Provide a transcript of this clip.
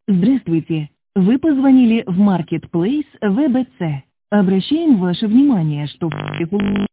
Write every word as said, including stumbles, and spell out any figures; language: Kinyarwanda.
Здравствуйте. Вы позвонили в Marketplace вэ бэ цэ. Обращаем ваше внимание, что в